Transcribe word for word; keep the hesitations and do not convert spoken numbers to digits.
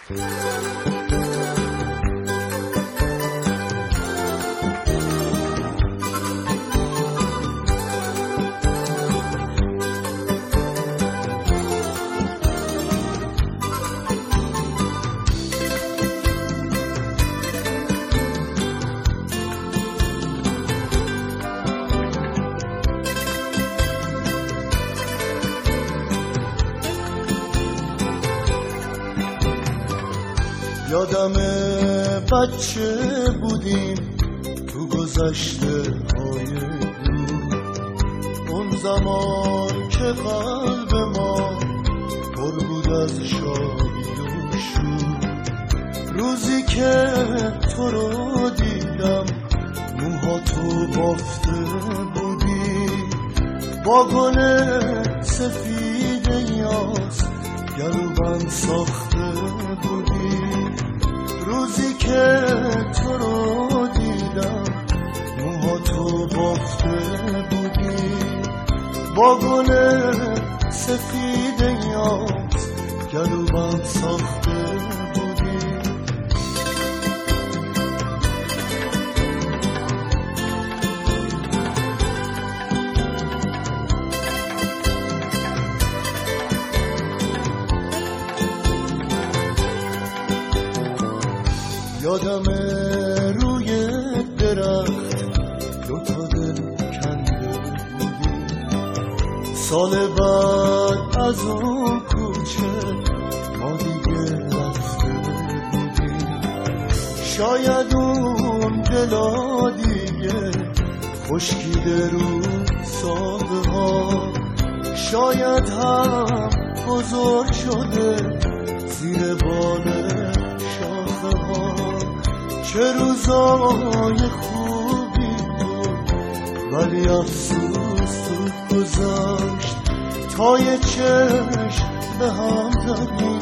یادم بچه بودیم تو گذشته های دور، اون زمان که قلب ما پر بود از شادی و شور. روزی که تو رو دیدم موها تو بافته بودی، با گل سفید یاس گلوبند ساخته بودی. روزی که تو رو دیدم موها تو بافته بودی، با گل سفید یاس گلوبند ساخته بودی. یادم روی درخت دوتا دل کنده بودی، سال بعد از اون کوچه ما دیگه رفته بودی. شاید اون دلا دیگه خشکیده رو ساقه ها، شاید هم بزرگ شده زیر بال شاخه ها. چه روزای خوبی بود ولی افسوس تو گذشت، تا یه چشم به هم زدیم